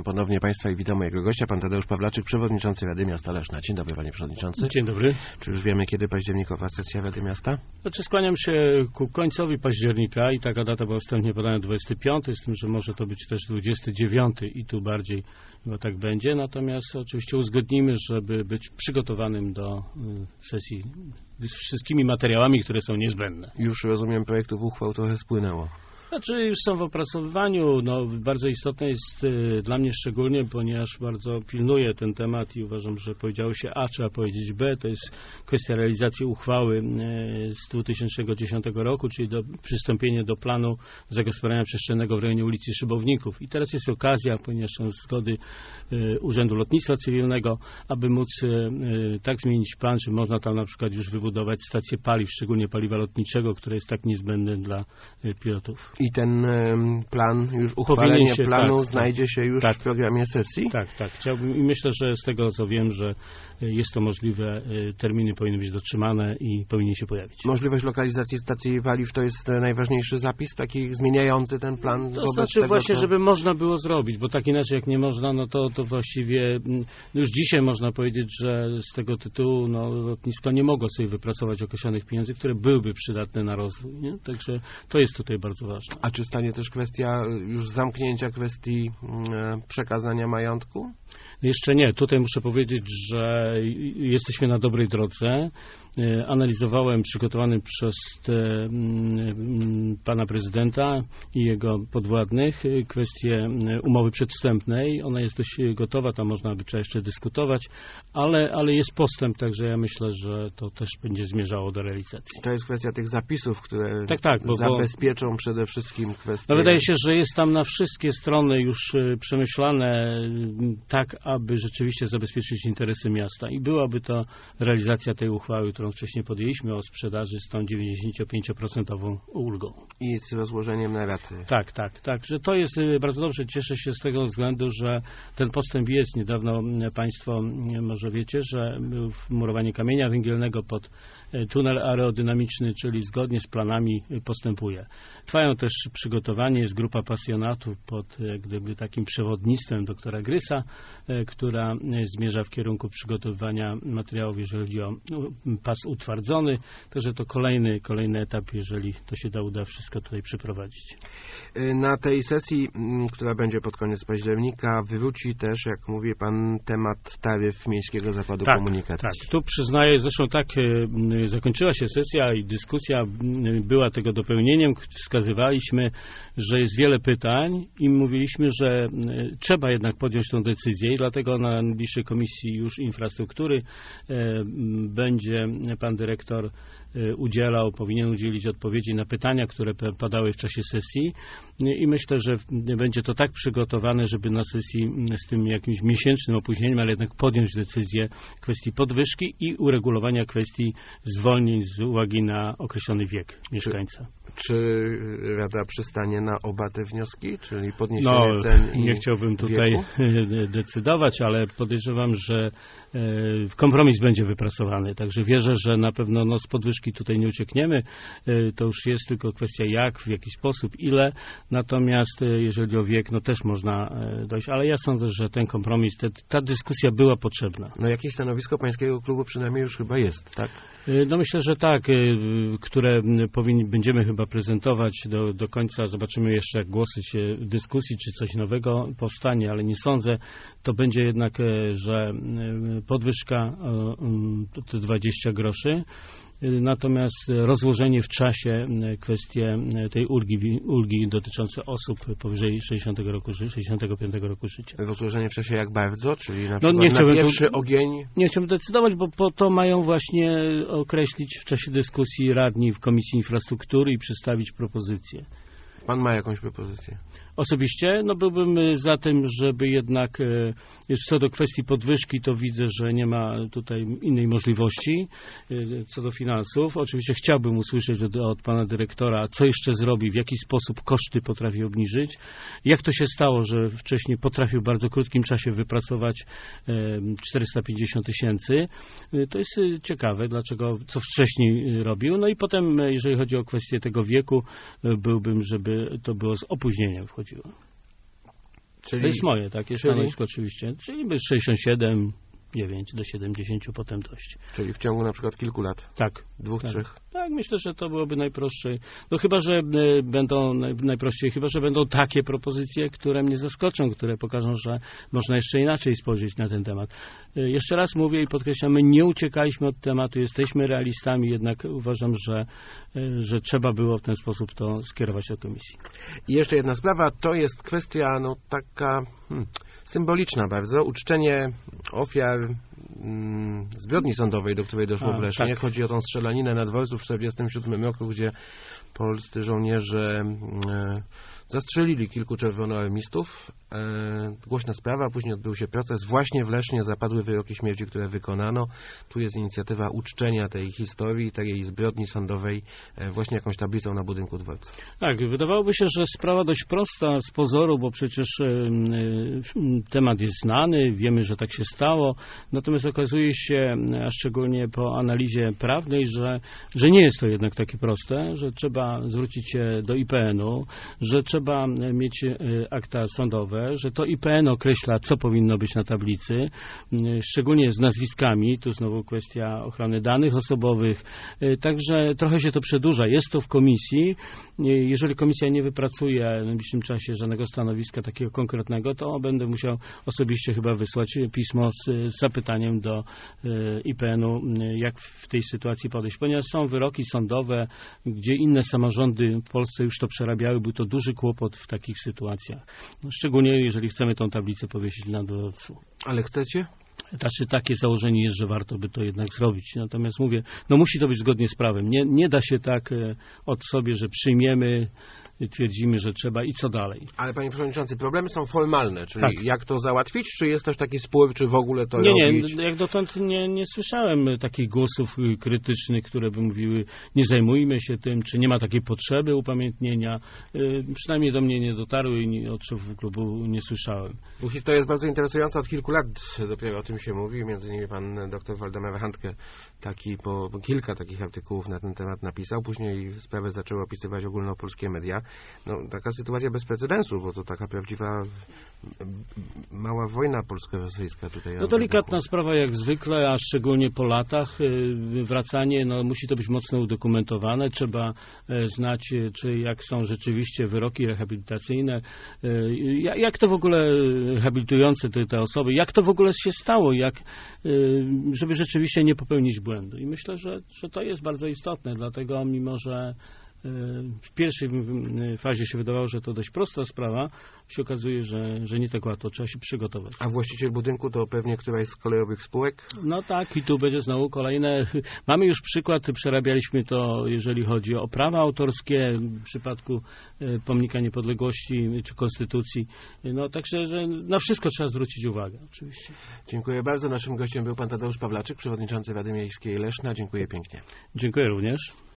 Witam ponownie Państwa i witam mojego gościa, pan Tadeusz Pawlaczyk, przewodniczący Rady Miasta Leszna. Dzień dobry, panie przewodniczący. Dzień dobry. Czy już wiemy, kiedy październikowa sesja Rady Miasta? Znaczy skłaniam się ku końcowi października i taka data była wstępnie podana 25, z tym, że może to być też 29 i tu bardziej chyba tak będzie. Natomiast oczywiście uzgodnimy, żeby być przygotowanym do sesji z wszystkimi materiałami, które są niezbędne. Już rozumiem, projektów uchwał trochę spłynęło. Znaczy już są w opracowywaniu. Bardzo istotne jest dla mnie szczególnie, ponieważ bardzo pilnuję ten temat i uważam, że powiedziało się A, trzeba powiedzieć B. To jest kwestia realizacji uchwały z 2010 roku, czyli przystąpienie do planu zagospodarowania przestrzennego w rejonie ulicy Szybowników. I teraz jest okazja, ponieważ są zgody Urzędu Lotnictwa Cywilnego, aby móc tak zmienić plan, że można tam na przykład już wybudować stację paliw, szczególnie paliwa lotniczego, które jest tak niezbędne dla pilotów. I ten plan, już uchwalenie planu znajdzie się już tak, w programie sesji? Tak. Chciałbym i myślę, że z tego co wiem, że jest to możliwe, terminy powinny być dotrzymane i powinien się pojawić. Możliwość lokalizacji stacji paliw to jest najważniejszy zapis, taki zmieniający ten plan? To znaczy tego, właśnie, żeby można było zrobić, bo tak inaczej jak nie można, no to właściwie już dzisiaj można powiedzieć, że z tego tytułu lotnisko nie mogło sobie wypracować określonych pieniędzy, które byłyby przydatne na rozwój. Nie? Także to jest tutaj bardzo ważne. A czy stanie też kwestia już zamknięcia kwestii przekazania majątku? Jeszcze nie. Tutaj muszę powiedzieć, że jesteśmy na dobrej drodze. Analizowałem przygotowany przez pana prezydenta i jego podwładnych kwestię umowy przedwstępnej. Ona jest dość gotowa, tam można by trzeba jeszcze dyskutować, ale jest postęp, także ja myślę, że to też będzie zmierzało do realizacji. To jest kwestia tych zapisów, które bo zabezpieczą przede wszystkim kwestię... wydaje się, że jest tam na wszystkie strony już przemyślane tak, aby rzeczywiście zabezpieczyć interesy miasta i byłaby to realizacja tej uchwały, którą wcześniej podjęliśmy o sprzedaży z tą 95% ulgą. I z rozłożeniem na raty. Tak, że to jest bardzo dobrze. Cieszę się z tego względu, że ten postęp jest. Niedawno Państwo może wiecie, że był murowanie kamienia węgielnego pod tunel aerodynamiczny, czyli zgodnie z planami postępuje. Trwają też przygotowanie, jest grupa pasjonatów pod gdyby takim przewodnictwem doktora Grysa, która zmierza w kierunku przygotowywania materiałów, jeżeli chodzi o pas utwardzony. Także to kolejny etap, jeżeli to się uda wszystko tutaj przeprowadzić. Na tej sesji, która będzie pod koniec października, wywróci też, jak mówi pan, temat taryf Miejskiego Zakładu Komunikacji. Tak, tu przyznaję, zresztą zakończyła się sesja i dyskusja była tego dopełnieniem. Wskazywaliśmy, że jest wiele pytań i mówiliśmy, że trzeba jednak podjąć tę decyzję i dlatego na najbliższej Komisji już Infrastruktury będzie pan dyrektor powinien udzielić odpowiedzi na pytania, które padały w czasie sesji i myślę, że będzie to tak przygotowane, żeby na sesji z tym jakimś miesięcznym opóźnieniem, ale jednak podjąć decyzję w kwestii podwyżki i uregulowania kwestii zwolnień z uwagi na określony wiek mieszkańca. Czy Rada przystanie na oba te wnioski, czyli podniesienie cen i nie chciałbym tutaj wieku? decydować, ale podejrzewam, że kompromis będzie wypracowany. Także wierzę, że na pewno z podwyżki tutaj nie uciekniemy. To już jest tylko kwestia jak, w jaki sposób, ile. Natomiast jeżeli o wiek, też można dojść. Ale ja sądzę, że ten kompromis, ta dyskusja była potrzebna. Jakieś stanowisko pańskiego klubu przynajmniej już chyba jest, tak? Myślę, że tak, które będziemy chyba prezentować do końca. Zobaczymy jeszcze, jak głosy się w dyskusji, czy coś nowego powstanie, ale nie sądzę. To będzie jednak, że podwyżka to 20 groszy. Natomiast rozłożenie w czasie kwestie tej ulgi dotyczące osób powyżej 65 roku życia. Rozłożenie w czasie jak bardzo? Czyli na przykład na pierwszy ogień? Nie chciałbym decydować, bo po to mają właśnie określić w czasie dyskusji radni w Komisji Infrastruktury i przedstawić propozycje. Pan ma jakąś propozycję? Osobiście byłbym za tym, żeby jednak co do kwestii podwyżki, to widzę, że nie ma tutaj innej możliwości co do finansów. Oczywiście chciałbym usłyszeć od pana dyrektora, co jeszcze zrobi, w jaki sposób koszty potrafi obniżyć. Jak to się stało, że wcześniej potrafił w bardzo krótkim czasie wypracować 450 000. To jest ciekawe, co wcześniej robił. I potem, jeżeli chodzi o kwestię tego wieku, byłbym, żeby to było z opóźnieniem wchodziło. Czyli, to jest moje takie stanowisko oczywiście. Czyli 67, 9 do 70 potem dojść. Czyli w ciągu na przykład kilku lat? Tak. 2, 3? Tak, myślę, że to byłoby najprostsze. No chyba, że będą najprościej, chyba, że będą takie propozycje, które mnie zaskoczą, które pokażą, że można jeszcze inaczej spojrzeć na ten temat. Jeszcze raz mówię i podkreślam, my nie uciekaliśmy od tematu, jesteśmy realistami, jednak uważam, że trzeba było w ten sposób to skierować do komisji. I jeszcze jedna sprawa, to jest kwestia taka symboliczna bardzo, uczczenie ofiar zbrodni sądowej, do której doszło w Lesznie. Tak. Chodzi o tą strzelaninę na dworcu w 1947 roku, gdzie polscy żołnierze zastrzelili kilku czerwonoarmistów. Głośna sprawa, później odbył się proces. Właśnie w Lesznie zapadły wyroki śmierci, które wykonano. Tu jest inicjatywa uczczenia tej historii, tej zbrodni sądowej właśnie jakąś tablicą na budynku dworca. Tak, wydawałoby się, że sprawa dość prosta z pozoru, bo przecież temat jest znany, wiemy, że tak się stało. Natomiast okazuje się, a szczególnie po analizie prawnej, że nie jest to jednak takie proste, że trzeba zwrócić się do IPN-u, że trzeba mieć akta sądowe, że to IPN określa, co powinno być na tablicy, szczególnie z nazwiskami, tu znowu kwestia ochrony danych osobowych, także trochę się to przedłuża. Jest to w komisji. Jeżeli komisja nie wypracuje w najbliższym czasie żadnego stanowiska takiego konkretnego, to będę musiał osobiście chyba wysłać pismo z zapytaniem do IPN-u, jak w tej sytuacji podejść, ponieważ są wyroki sądowe, gdzie inne samorządy w Polsce już to przerabiały, był to duży kłopot w takich sytuacjach. Szczególnie jeżeli chcemy tą tablicę powiesić na dworcu. Ale chcecie? Znaczy, takie założenie jest, że warto by to jednak zrobić. Natomiast mówię, musi to być zgodnie z prawem. Nie da się tak od sobie, że przyjmiemy, twierdzimy, że trzeba i co dalej. Ale panie przewodniczący, problemy są formalne, czyli tak. Jak to załatwić, czy jest też taki spór, czy w ogóle to robić? Nie, jak dotąd nie słyszałem takich głosów krytycznych, które by mówiły, nie zajmujmy się tym, czy nie ma takiej potrzeby upamiętnienia. Przynajmniej do mnie nie dotarły i od szefów klubu nie słyszałem. Historia jest bardzo interesująca, od kilku lat dopiero o tym się mówi, między innymi pan dr Waldemar Handke kilka takich artykułów na ten temat napisał, później sprawę zaczęły opisywać ogólnopolskie media. Taka sytuacja bez precedensu, bo to taka prawdziwa mała wojna polsko-rosyjska tutaj. Delikatna sprawa jak zwykle, a szczególnie po latach. Wracanie, musi to być mocno udokumentowane. Trzeba znać, czy jak są rzeczywiście wyroki rehabilitacyjne, jak to w ogóle rehabilitujące te osoby, jak to w ogóle się stało, żeby rzeczywiście nie popełnić błędu. I myślę, że to jest bardzo istotne, dlatego mimo, że w pierwszej fazie się wydawało, że to dość prosta sprawa, się okazuje, że nie tak łatwo, trzeba się przygotować. A właściciel budynku to pewnie któraś z kolejowych spółek? Tak, i tu będzie znowu kolejne. Mamy już przykład, przerabialiśmy to, jeżeli chodzi o prawa autorskie w przypadku Pomnika Niepodległości czy Konstytucji. Także, że na wszystko trzeba zwrócić uwagę, oczywiście. Dziękuję bardzo. Naszym gościem był pan Tadeusz Pawlaczyk, przewodniczący Rady Miejskiej Leszna. Dziękuję pięknie. Dziękuję również.